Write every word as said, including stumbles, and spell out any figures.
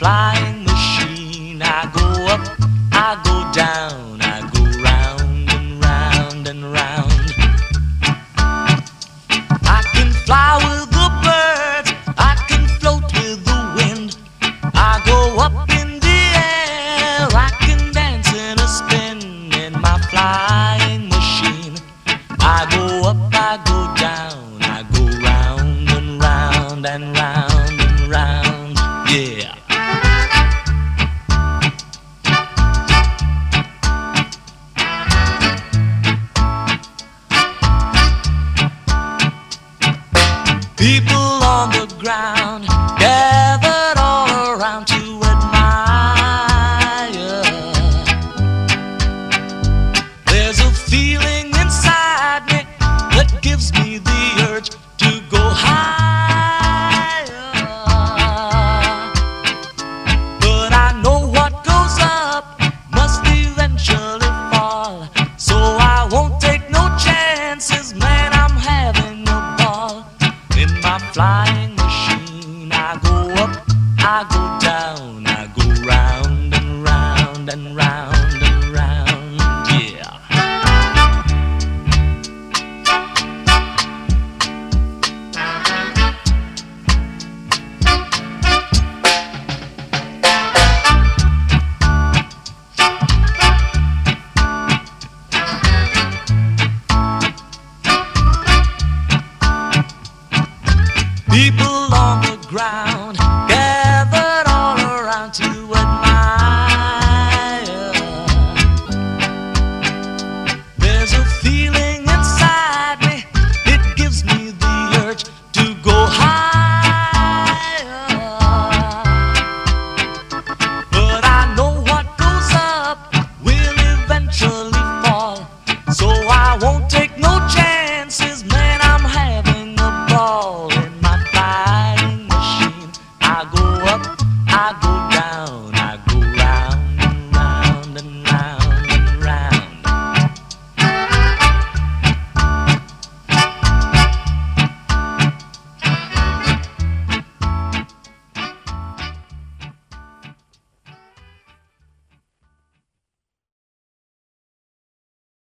flying machine. I go up, I go down, I go round and round and round. I can fly with the birds, I can float with the wind. I go up in the air, I can dance in a spin in my flying machine. I go up, I go down, I go round and round and round and round, yeah. People on the ground gathered all around to admire. There's a feeling inside me that gives me the urge to go higher. But I know what goes up must eventually fall, so I won't take no chances, man, I'm having a ball. In my flying machine, I go up, I go down, I go round and round and round and round, yeah. People on the ground